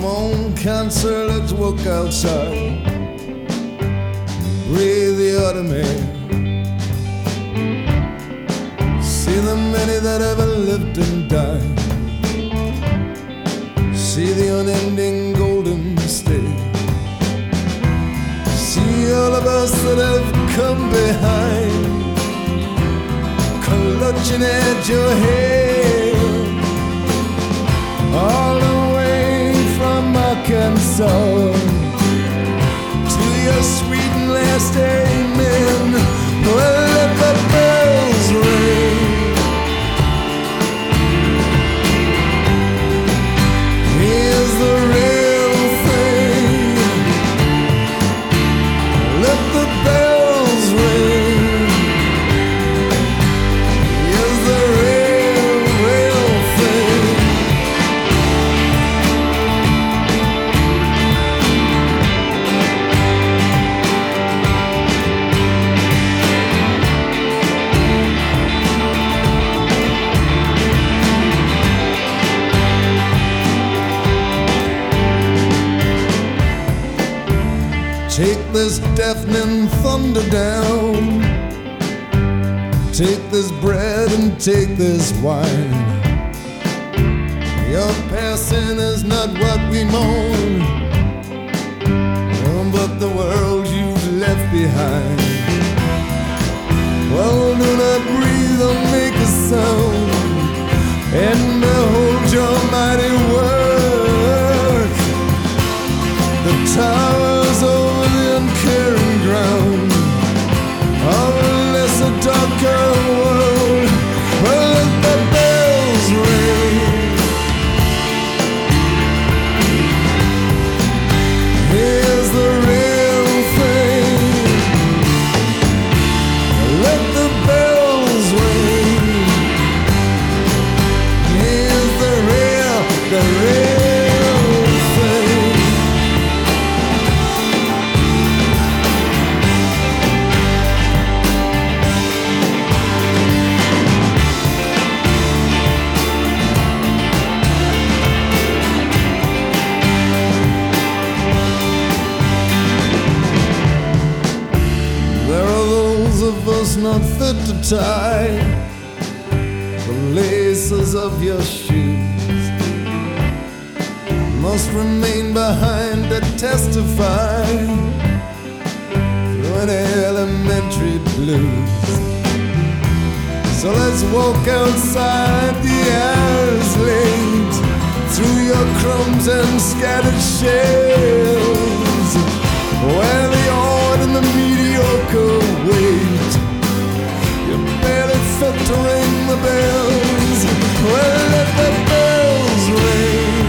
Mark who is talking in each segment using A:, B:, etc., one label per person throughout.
A: on, cancer, let's walk outside. Breathe the autumn air. See the many that ever lived and died. See the unending golden state. See all of us that have come behind, clutching at your hand, all the way from Arkansas to your sweet and last amen. Well, let the bells ring. Here's the real thing. Let the bells ring. Here's the real thing. Take this deafening thunder down. Take this bread and take this wine. Your passing is not what we mourn, but the world you've left behind. Well, do not breathe or make a sound, and behold your mighty work. The towers over the uncaring ground of a lesser, darker world. Well, let the bells ring. Here's the real thing. Let the bells ring. Here's the real thing. Of us not fit to tie the laces of your shoes, must remain behind to testify to an elementary blues. So let's walk outside the hours late, through your crumbs and scattered shells, where the odd and the mediocre wait. You barely fit to ring the bells. Well, let the bells ring.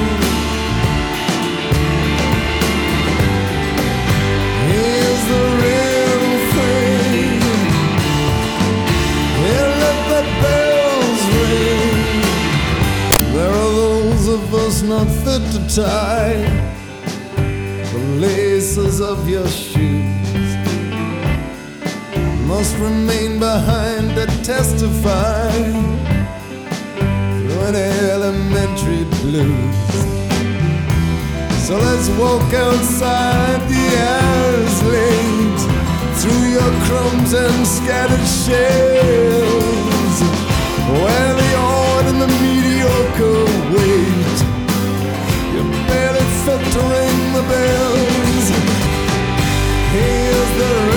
A: Here's the real thing. Yeah, let the bells ring. There are those of us not fit to tie the laces of your shoes, must remain behind to testify to an elementary blues. So let's walk outside the hours late, through your crumbs and scattered shells, where the odd and the mediocre wait. You barely fit to ring the bells. Here's the